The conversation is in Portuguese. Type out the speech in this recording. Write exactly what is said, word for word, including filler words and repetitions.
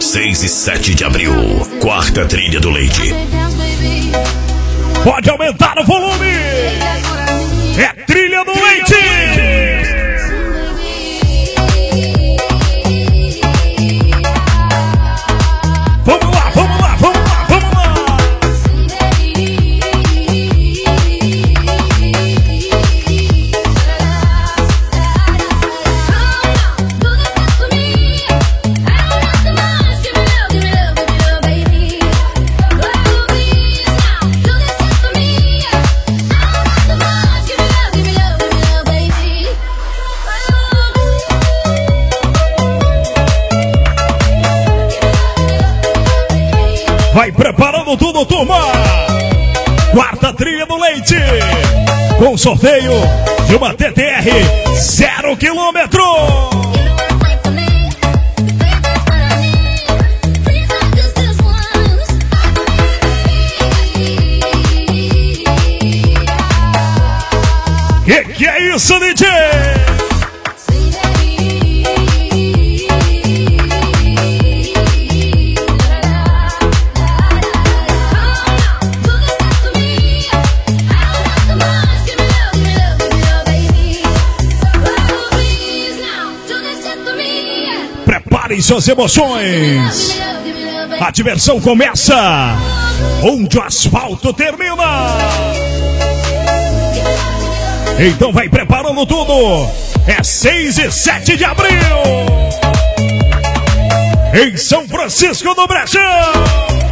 seis e sete de abril, quarta trilha do leite. Pode aumentar o volume. É trilha do leite. Vamos lá, vamos lá, vamos lá, vamos lá. Vai preparando tudo, turma! Quarta trilha do leite! Com sorteio de uma T T R zero quilômetro! Que que é isso, D J? Preparem suas emoções. A diversão começa onde o asfalto termina. Então vai preparando tudo. É seis e sete de abril em São Francisco do Brejão.